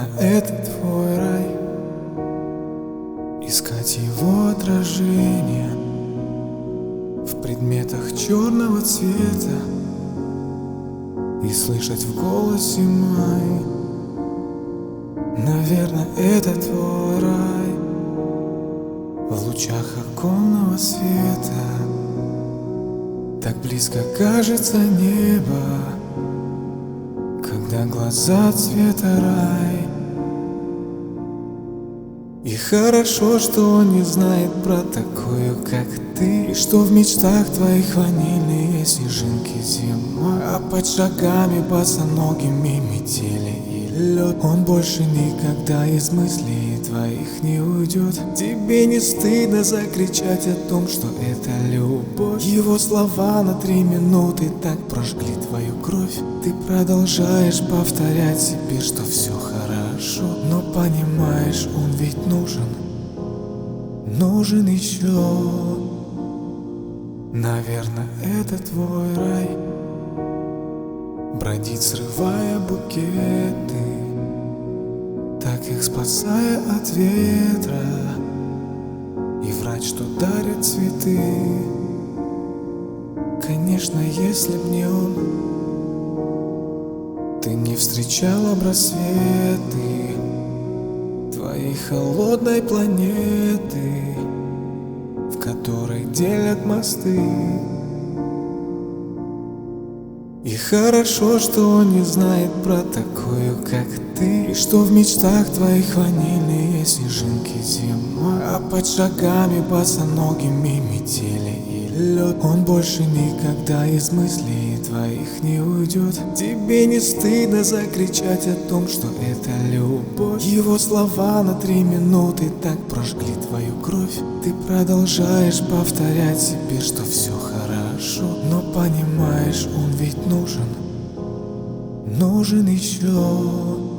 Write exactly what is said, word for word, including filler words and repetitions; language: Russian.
Наверное, это твой рай. Искать его отражение в предметах черного цвета и слышать в голосе май. Наверное, это твой рай. В лучах оконного света так близко кажется небо, когда глаза цвета рай. И хорошо, что он не знает про такую, как ты, и что в мечтах твоих ванильные снежинки зимой, а под шагами босоногими метели и лед. Он больше никогда из мыслей твоих не уйдет. Тебе не стыдно закричать о том, что это любовь? Его слова на три минуты так прожгли твою кровь. Ты продолжаешь повторять себе, что все хорошо, но понимаешь, он ведь нужен, нужен еще. Наверное, это твой рай. Бродить, срывая букеты, так их спасая от ветра, и врать, что дарят цветы. Конечно, если б не он, ты не встречала б рассветы твоей холодной планеты, в которой делят мосты. И хорошо, что он не знает про такую, как ты, и что в мечтах твоих ванильные снежинки зимой, а под шагами босоногими метели и лед. Он больше никогда из мыслей твоих не уйдет. Тебе не стыдно закричать о том, что это любовь? Его слова на три минуты так прожгли твою кровь. Ты продолжаешь повторять себе, что все хорошо, но понимаешь, он ведь нужен, нужен еще.